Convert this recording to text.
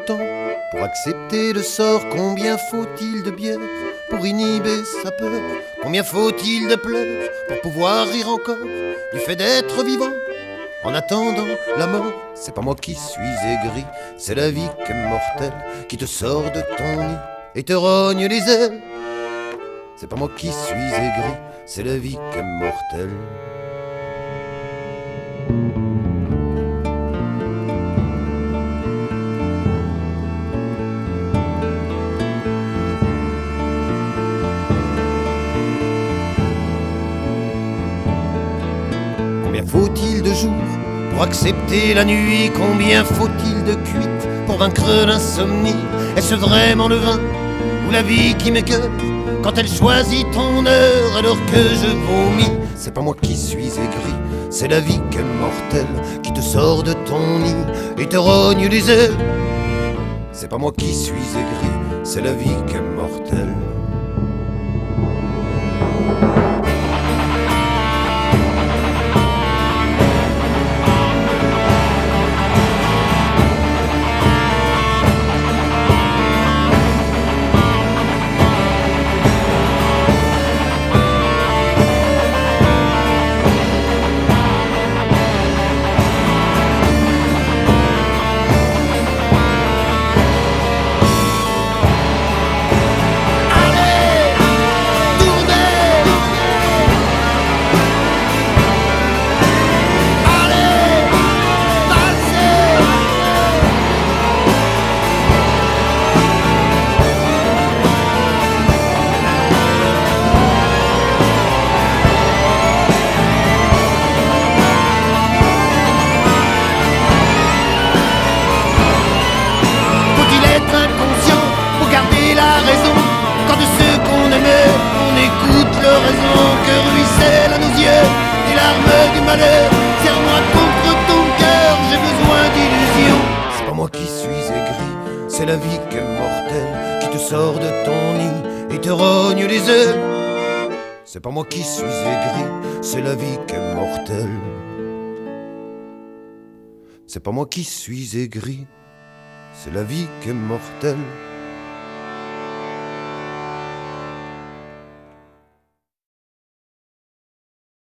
temps pour accepter le sort? Combien faut-il de bière pour inhiber sa peur? Combien faut-il de pleurs pour pouvoir rire encore du fait d'être vivant en attendant la mort? C'est pas moi qui suis aigri, c'est la vie qui est mortelle, qui te sort de ton nid et te rogne les ailes. C'est pas moi qui suis aigri, c'est la vie qui est mortelle. Combien faut-il de jours pour accepter la nuit? Combien faut-il de cuites pour vaincre l'insomnie? Est-ce vraiment le vin ou la vie qui m'écoeure quand elle choisit ton heure alors que je vomis? C'est pas moi qui suis aigri, c'est la vie qui est mortelle, qui te sort de ton nid et te rogne les ailes. C'est pas moi qui suis aigri, c'est la vie qui est mortelle. Quand de ceux qu'on aimait, on écoute leur raison, que ruisselle à nos yeux des larmes du malheur. Serre-moi contre ton cœur, j'ai besoin d'illusions. C'est pas moi qui suis aigri, c'est la vie qui est mortelle, qui te sort de ton nid et te rogne les ailes. C'est pas moi qui suis aigri, c'est la vie qui est mortelle. C'est pas moi qui suis aigri, c'est la vie qui est mortelle.